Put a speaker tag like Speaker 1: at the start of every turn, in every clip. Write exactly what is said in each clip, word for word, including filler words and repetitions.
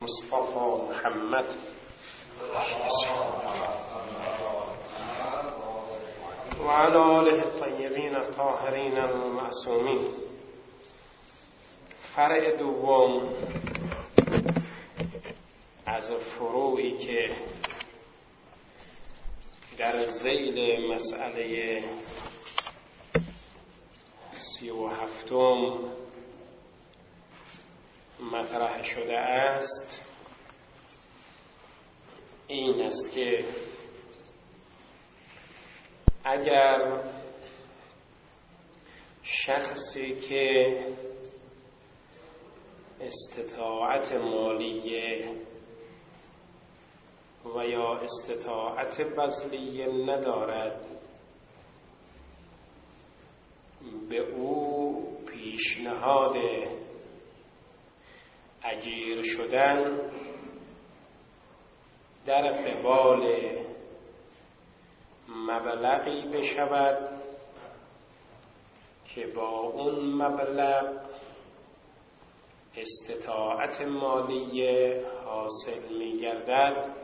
Speaker 1: مصطفى محمد وعلى آله الطيبين الطاهرين المعصومين. فرع دوم از فروعی که در ذیل مسئله سی و هفتم مطرح شده است این است که اگر شخصی که استطاعت مالیه و یا استطاعت بذلیه ندارد به او پیشنهاد اجیر شدن در قبال مبلغی بشود که با اون مبلغ استطاعت مالیه حاصل می گردد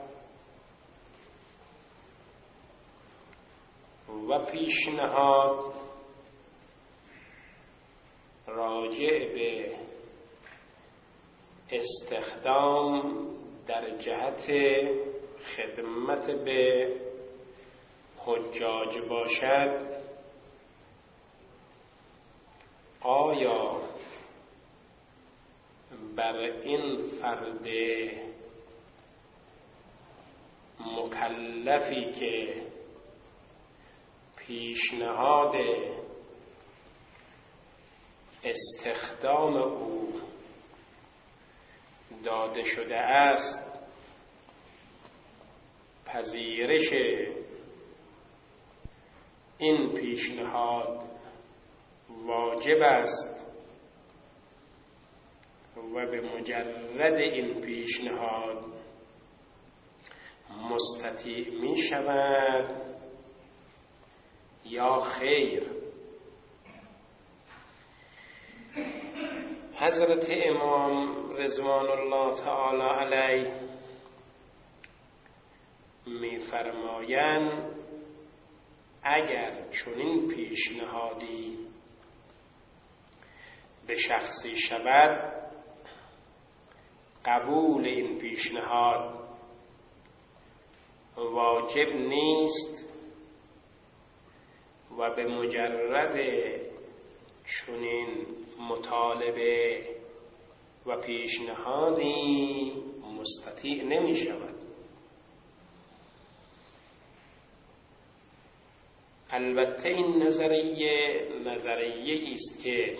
Speaker 1: و پیشنهاد راجع به استخدام در جهت خدمت به حجاج باشد، آیا بر این فرد مکلفی که پیشنهاد استخدام او داده شده است پذیرش این پیشنهاد واجب است و به مجرد این پیشنهاد مستطیع می شود یا خیر؟ حضرت امام رضوان الله تعالی علیه می فرمایند اگر چنین پیشنهادی به شخصی شود، قبول این پیشنهاد واجب نیست و به مجرد چنین مطالبه و پیشنهادی مستطیع نمی شود. البته این نظریه نظریه است که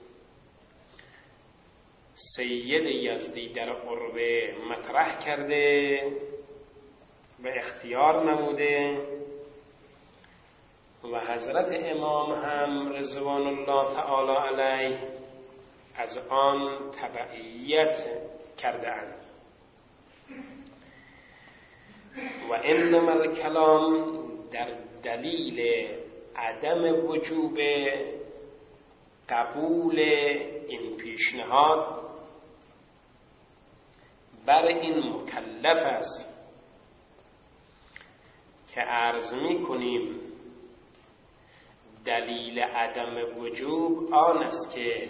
Speaker 1: سید یزدی در عربه مطرح کرده و اختیار نموده و حضرت امام هم رضوان الله تعالی علیه از آن تبعیت کردند. و انما الکلام در دلیل عدم وجوب قبول این پیشنهاد بر این مکلف است که عرض می کنیم دلیل عدم وجوب آن است که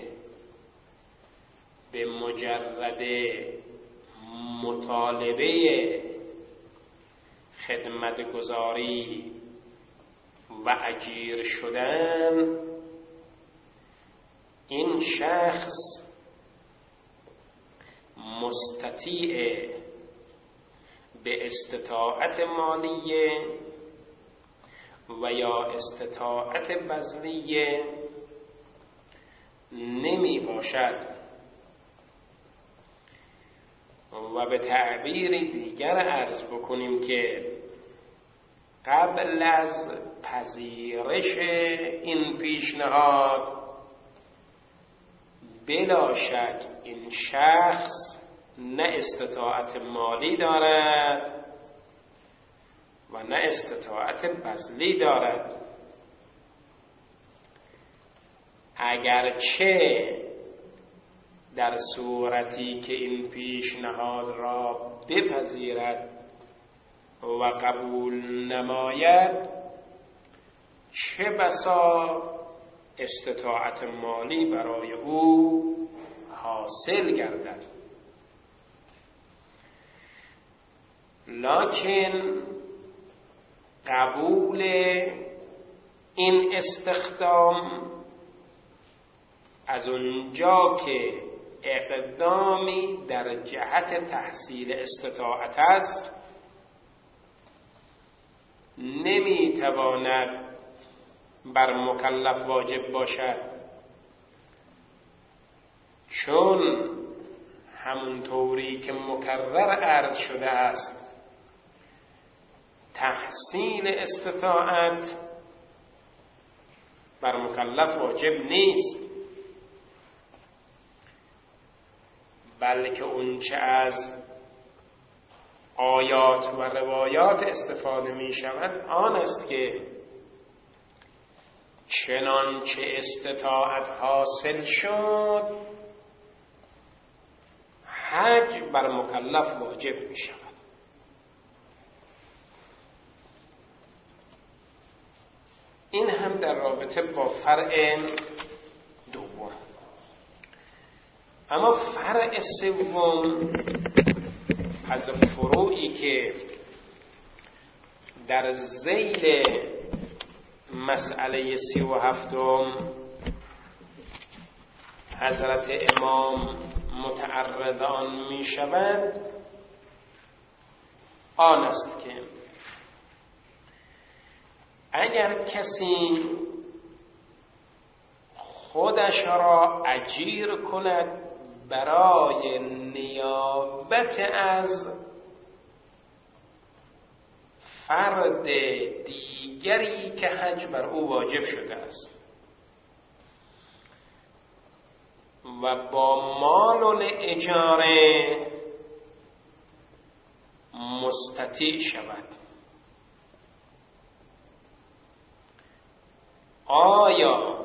Speaker 1: به مجرد مطالبه خدمتگزاری و اجیر شدن این شخص مستطیع به استطاعت مالیه و یا استطاعت بذلیه نمی باشد و به تعبیر دیگر عرض بکنیم که قبل از پذیرش این پیشنهاد بلا شک این شخص نه استطاعت مالی دارد و نه استطاعت بذلی دارد. اگرچه در صورتی که این پیشنهاد را بپذیرد و قبول نماید، چه بسا استطاعت مالی برای او حاصل گردد. لکن قبول این استخدام از اونجا که اقدامی در جهت تحصیل استطاعت است، نمیتواند بر مکلف واجب باشد، چون همونطوری که مکرر عرض شده است تحصیل استطاعت بر مکلف واجب نیست، بلکه اونچه از آیات و روایات استفاده می شود آن است که چنانچه استطاعت حاصل شد حج بر مکلف واجب می شود. این هم در رابطه با فرع دوم. اما فرع سوم از فروعی که در ذیل مسئله سی و هفتم حضرت امام متعرض آن می شود آن است که اگر کسی خودش را اجیر کند برای نیابت از فرد دیگری که حج بر او واجب شده است و با مال الاجاره مستطیع شود، آیا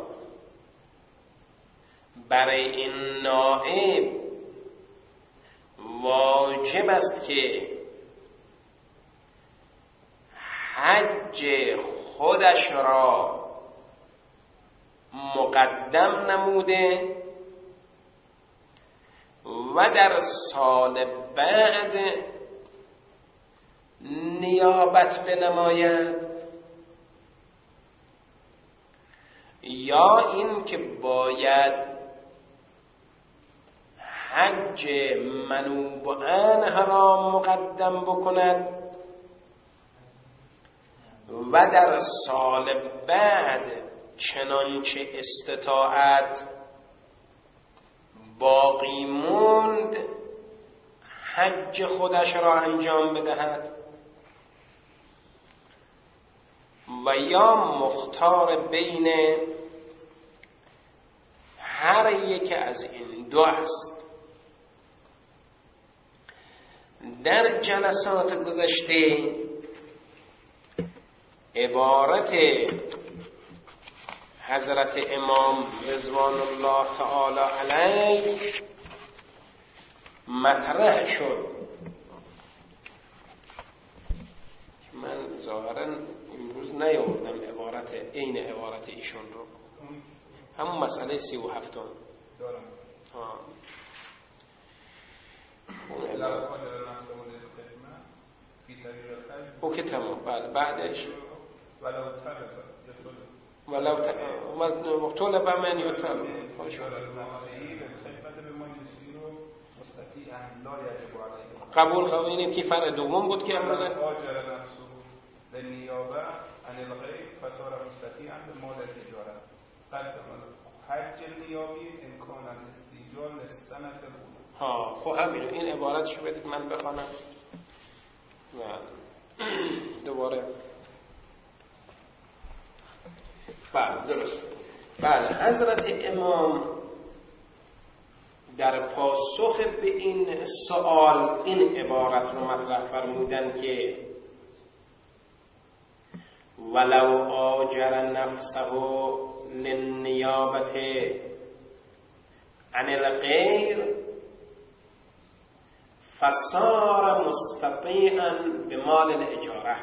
Speaker 1: برای این نائب واجب است که حج خودش را مقدم نموده و در سال بعد نیابت بنماید، یا این که باید حج منوب عنه را مقدم بکند و در سال بعد چنانچه استطاعت باقی موند حج خودش را انجام بدهد، و یا مختار بین هر یک از این دو است. در جلسات گذشته عبارت حضرت امام رضوان الله تعالی علیه مطرح شد. من ظاهرا امروز نیاوردم عبارت عین عبارت ایشون رو، همون مسئله سی و هفتم
Speaker 2: دارم.
Speaker 1: ها
Speaker 2: اون علاوه قادر نفس مدل خدمت فی طریق الخیل
Speaker 1: او که تمام. بله بعدش
Speaker 2: ولو طلب
Speaker 1: ولو طلب طلب من یطلب قبول خوینیم که فرع دوم بود که امروز
Speaker 2: آجر نفسه به نیابه عن الغیر فصار مستطیعا به مال تجارت قدم حج نیابی امکان الاستیجار للسنة الاولى.
Speaker 1: ها خب همینه، این عبارتشو بدید من بخوانم و دوباره. بله درست. بله حضرت امام در پاسخ به این سوال این عبارت رو مطرح فرمودن که ولو آجر نفسه للنیابت عن الغیر فصار مستطيعا بمال الاجاره.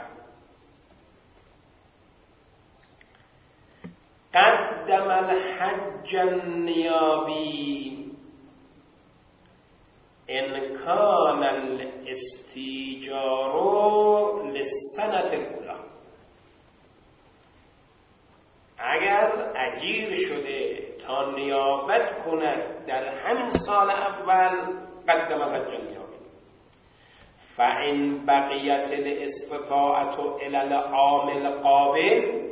Speaker 1: قدم الحج النیابی ان کان الاستیجار للسنة الاولى. اگر اجیر شده تا نیابت کند در همین سال اول، قدم الحج النیابی. فإن بقیت الاستطاعت الی العام القابل،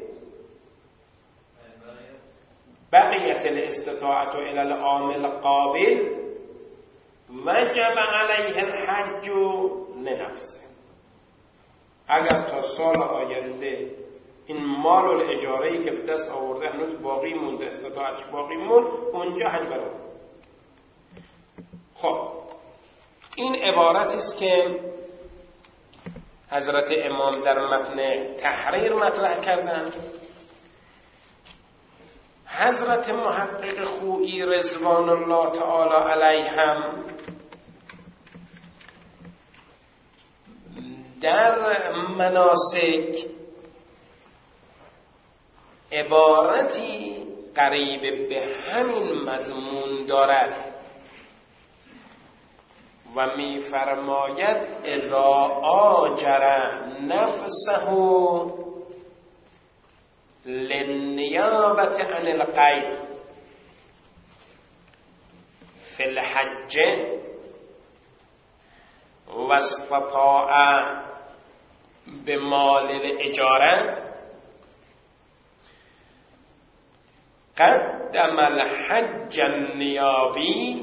Speaker 1: بقیت الاستطاعت الی العام القابل وجب علیه الحج لنفسه. اگر تا سال آینده این مال و اجاره‌ای که به دست آورده هنوز باقی مونده، استطاعتش باقی موند، اونجا حج برای. خب این عبارتی است که حضرت امام در متن تحریر مطرح کردند. حضرت محقق خویی رضوان الله تعالی علیه هم در مناسک عبارتی قریب به همین مضمون دارد و می فرماید اذا آجر نفسه للنیابت عن الغیر فی الحج و استطاع بمال الاجاره قدم الحج النیابی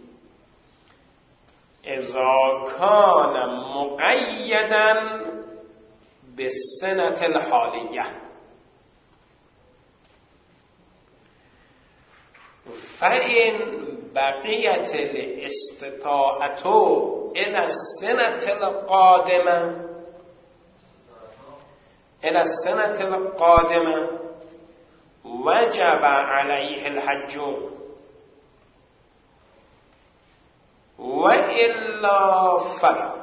Speaker 1: اذا کان مقیدا بالسنة الحالیه. فإن بقیت الاستطاعت الى السنة القادمه الى السنة القادمه وجب علیه الحج وإلا فلا.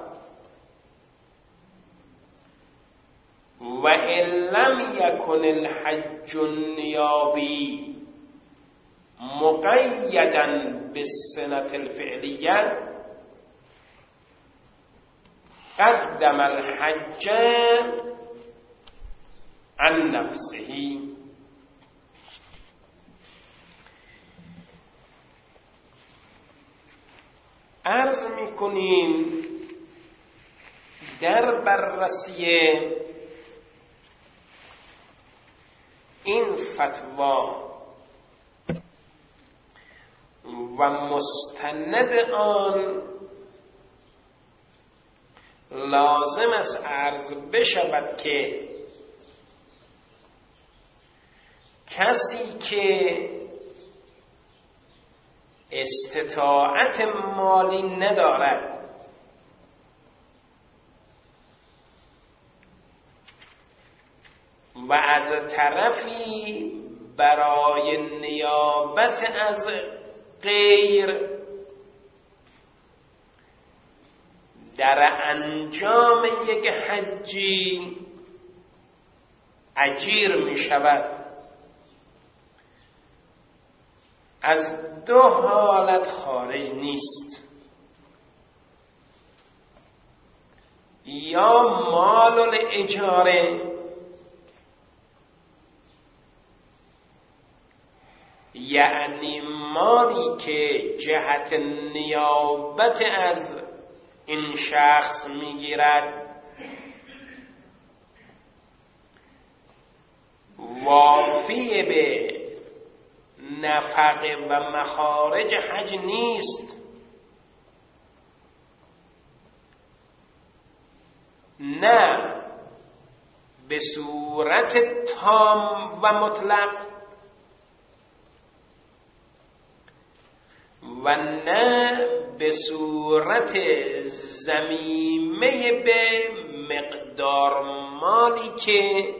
Speaker 1: وإن لم يكن الحج النيابي مقيدا بالسنة الفعلية قدم الحج عن نفسه. عرض میکنیم در بررسی این فتوا و مستند آن لازم است عرض بشود که کسی که استطاعت مالی ندارد و از طرفی برای نیابت از غیر در انجام یک حجی اجیر می شود، از دو حالت خارج نیست: یا مال الاجاره، یعنی مالی که جهت نیابت از این شخص میگیرد وافی به نفقه و مخارج حج نیست، نه به صورت تام و مطلق و نه به صورت ضمیمه به مقدار مالی که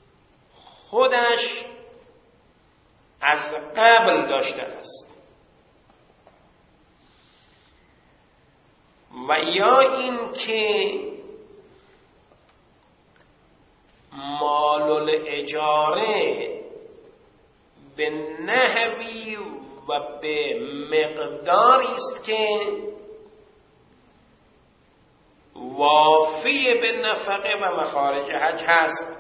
Speaker 1: خودش از قبل داشته است. و یا این که مال الاجاره به نحوی و به مقداری است که وافی به نفقه و مخارج حج هست.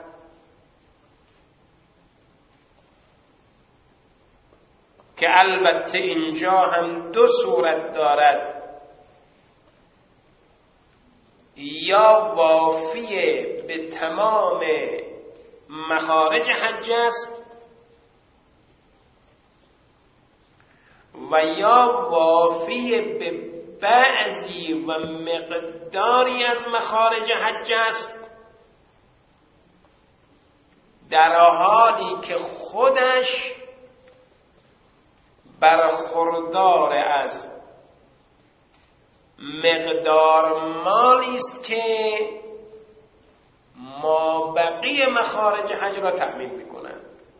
Speaker 1: که البته اینجا هم دو صورت دارد، یا وافی به تمام مخارج حج است و یا وافی به بعضی و مقداری از مخارج حج است، در حالی که خودش برخوردار از مقدار مالی است که ما بقیه مخارج حج را تأمین میکنند.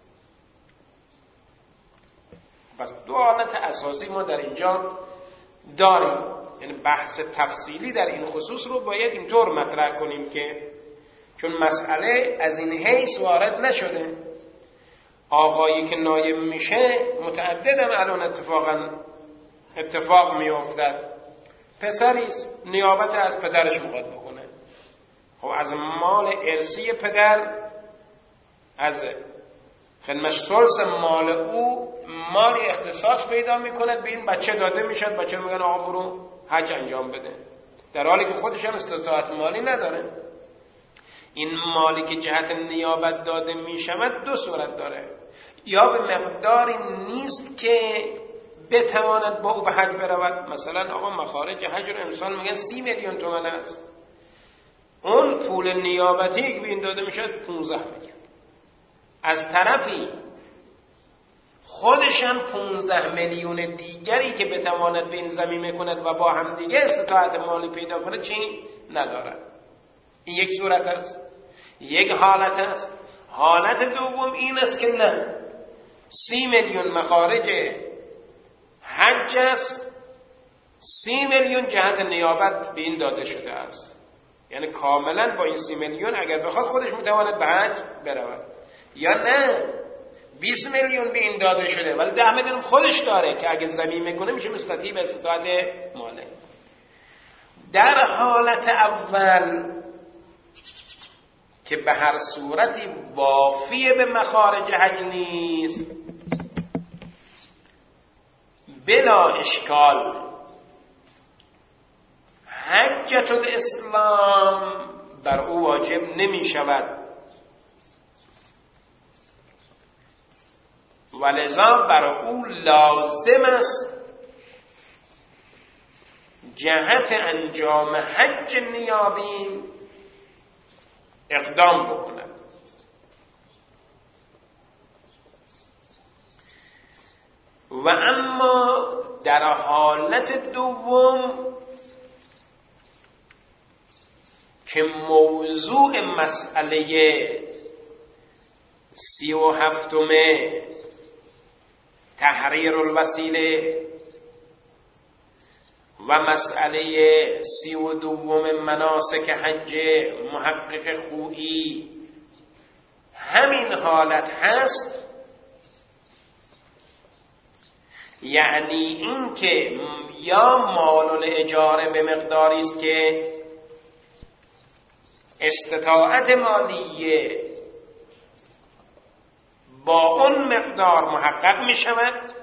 Speaker 1: پس دو حالت اساسی ما در اینجا داریم، یعنی بحث تفصیلی در این خصوص رو باید اینطور مطرح کنیم که چون مسئله از این حیث وارد نشده، آقایی که نایب میشه متعددم الان اتفاقا اتفاق میافتد، پسریست نیابت از پدرش میخواد بکنه، خب از مال ارثی پدر، از خدمت ثلث مال او مالی اختصاص پیدا میکند، به این بچه داده میشد، بچه میگن آقا برو حج انجام بده، در حالی که خودش هم استطاعت مالی نداره. این مالی که جهت نیابت داده میشود دو صورت داره، یا به مقداری نیست که بتواند با او به حج برود، مثلا آقا مخارج حج رو انسان میگن سی میلیون تومان است، اون پول نیابتی که به این داده میشد پونزده میلیون، از طرفی خودشم پونزده میلیون دیگری که بتواند به این ضمیمه کند و با هم دیگه استطاعت مالی پیدا کند چی ندارد. این یک صورت است، یک حالت است. حالت دوم این است که نه، سی میلیون مخارج حج است، سی میلیون جهت نیابت به این داده شده است، یعنی کاملا با این سی میلیون اگر بخواد خودش میتواند به حج برود، یا نه بیست میلیون به این داده شده ولی ده میلیون خودش داره که اگه ضمیمه کنه میشه مستطیع به استطاعت مالی. در حالت اول که به هر صورتی وافی به مخارج حج نیست، بلا اشکال حجت الاسلام بر او واجب نمی شود، ولذا بر او لازم است جهت انجام حج نیابی اقدام بکند. و اما در حالت دوم که موضوع مسئله سی و هفتمه تحریر الوسیله و مسئله سی و دوم مناسک حج محقق خویی همین حالت هست، یعنی این که یا مال الاجاره به مقداری است که استطاعت مالیه با اون مقدار محقق می شود،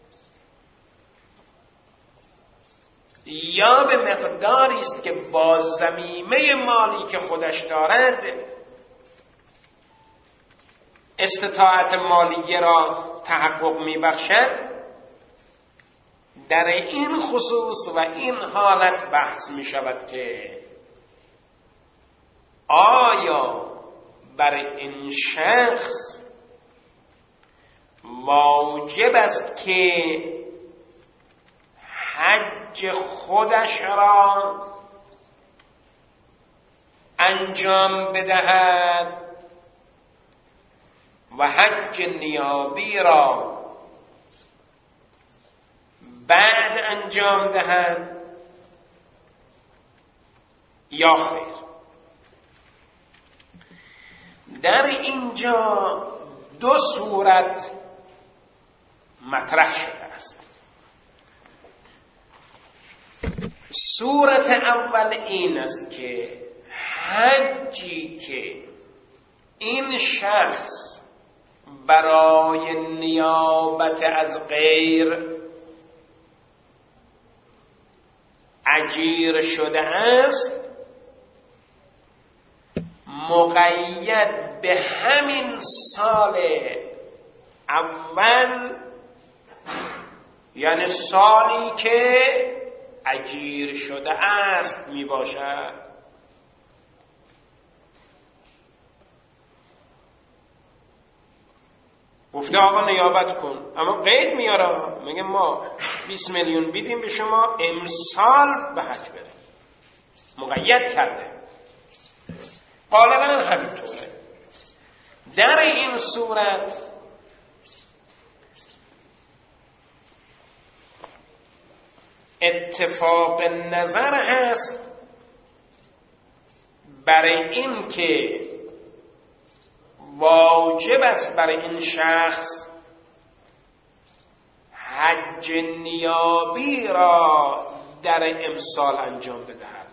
Speaker 1: یا به مقداری است که با ضمیمه مالی که خودش دارد استطاعت مالیه را تحقق می بخشد. در این خصوص و این حالت بحث می شود که آیا بر این شخص واجب است که حج خودش را انجام بدهد و حج نیابی را بعد انجام دهد، یا خیر. در اینجا دو صورت مطرح شده است. صورت اول این است که حجی که این شخص برای نیابت از غیر اجیر شده است مقید به همین سال اول، یعنی سالی که اجیر شده است می باشد. گفته آقا نیابت کن، اما قید میاره، میگه ما بیست میلیون بیدیم به شما، امسال به حج بره. مقید کرده. غالبا همینطوره. در این صورت اتفاق نظر هست برای این که واجب است برای این شخص حج نیابی را در امسال انجام بدهد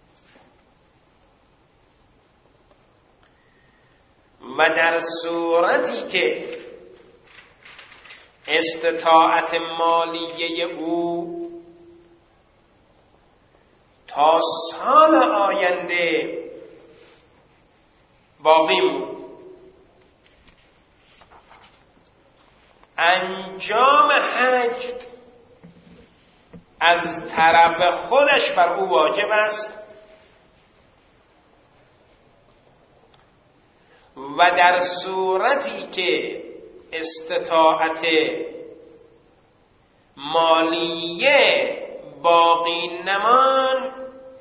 Speaker 1: و در صورتی که استطاعت مالیه او تا سال آینده باقی بود، انجام حج از طرف خودش بر او واجب است و در صورتی که استطاعت مالیه باقی نمان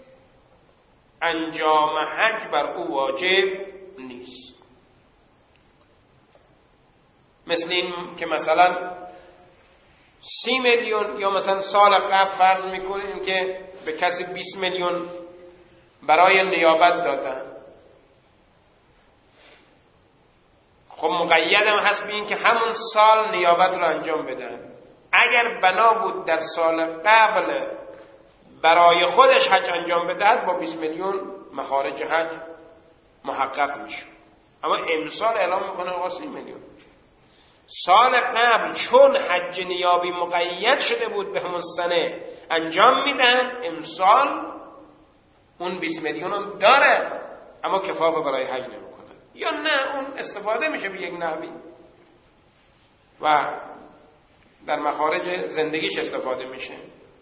Speaker 1: انجام حج بر او واجب نیست. مثل این که مثلا سی میلیون یا مثلا سال قبل فرض میکنیم که به کسی بیست میلیون برای نیابت دادن، خب مقیدم هست به این که همون سال نیابت رو انجام بدن. اگر بنا بود در سال قبل برای خودش حج انجام بدهد با بیست میلیون مخارج حج محقق میشه، اما امسال اعلام میکنه آقا سی میلیون. سال قبل چون حج نیابی مقید شده بود به همون سنه انجام میدن، امسال اون بیست میلیون هم داره اما کفاف برای حج نمیکنه، یا نه اون استفاده میشه به یک نحوی و در مخارج زندگیش استفاده میشه.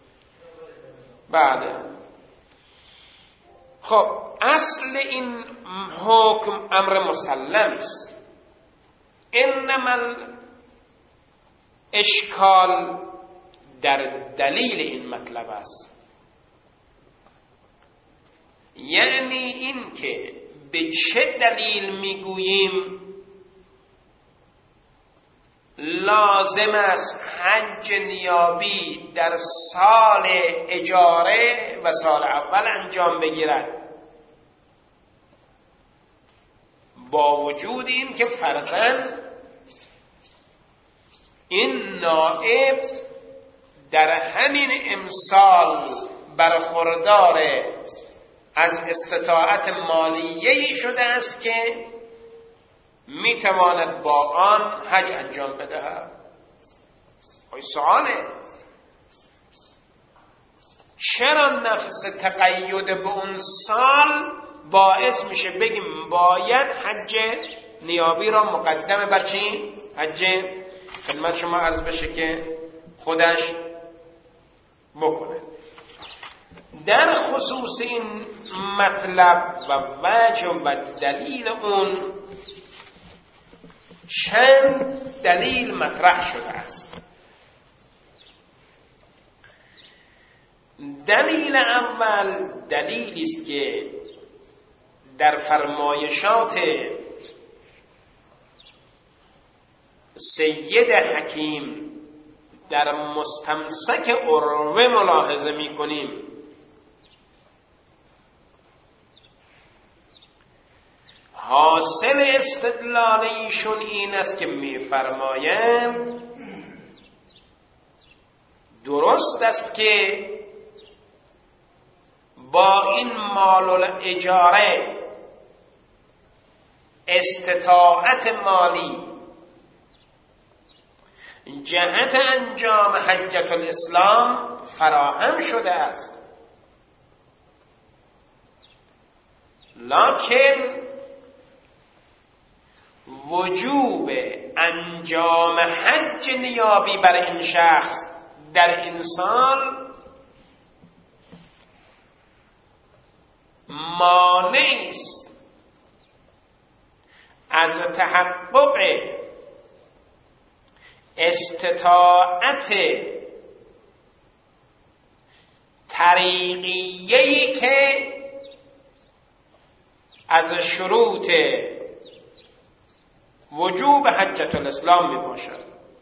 Speaker 1: بعد خب اصل این حکم امر مسلم است، انما اشکال در دلیل این مطلب است، یعنی این که به چه دلیل میگوییم لازم است حج نیابی در سال اجاره و سال اول انجام بگیرد، با وجود این که فرضاً این نائب در همین امسال برخوردار از استطاعت مالیه‌ای شده است که میتواند با آن حج انجام بدهد. این سواله چرا نفس تقید به اون سال باعث میشه بگیم باید حج نیابی را مقدمه بر چی؟ حج خدمت شما عرض بشه که خودش بکنه. در خصوص این مطلب و وجه و دلیل اون چند دلیل مطرح شده است. دلیل اول دلیلی است که در فرمایشات سید حکیم در مستمسک عروه ملاحظه می کنیم حاصل استدلال ایشون این است که می‌فرمایند درست است که با این مال الاجاره استطاعت مالی جهت انجام حجة الاسلام فراهم شده است، لکن وجوب انجام حج نیابی بر این شخص در این سال مانعی است از تحقق استطاعت طریقیه‌ای که از شروط وجوب حجة الاسلام می باشد.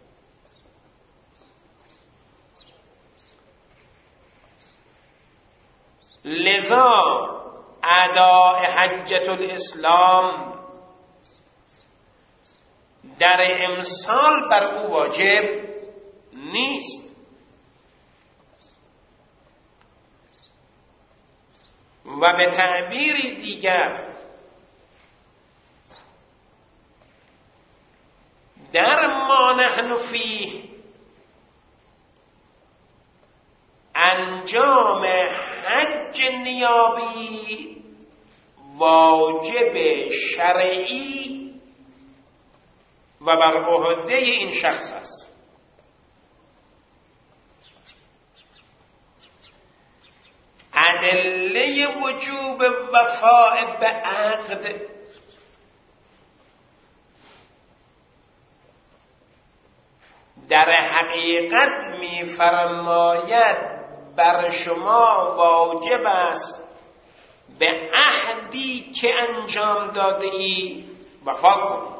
Speaker 1: لذا اداء حجة الاسلام در امسال بر او واجب نیست و به تعبیری دیگر در ما نحن فیه انجام حج نیابی واجب شرعی و بر عهده این شخص است. ادله وجوب وفاء به عقد در حقیقت می فرماید بر شما واجب است به عهدی که انجام داده ای وفا کنید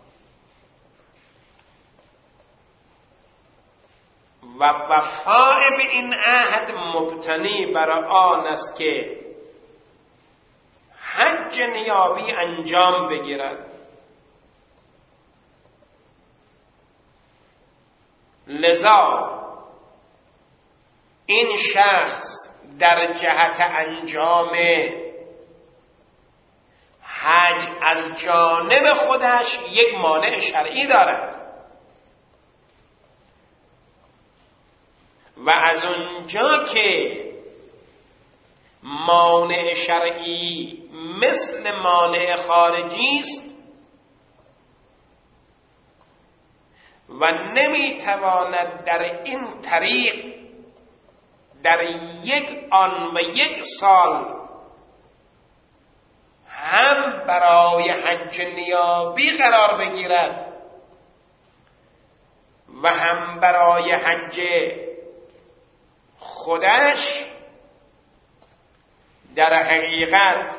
Speaker 1: و وفاء به این عهد مبتنی بر آن است که حج نیابی انجام بگیرد. لذا این شخص در جهت انجام حج از جانب خودش یک مانع شرعی دارد و از اونجا که مانع شرعی مثل مانع خارجی است و نمیتواند در این طریق در یک آن و یک سال هم برای حج نیابی قرار بگیرد و هم برای حج خودش، در حقیقت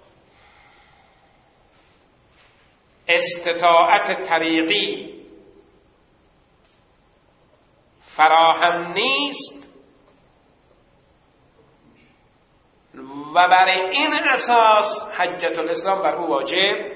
Speaker 1: استطاعت طریقی فراهم نیست و برای این اساس حجة الاسلام بر او واجب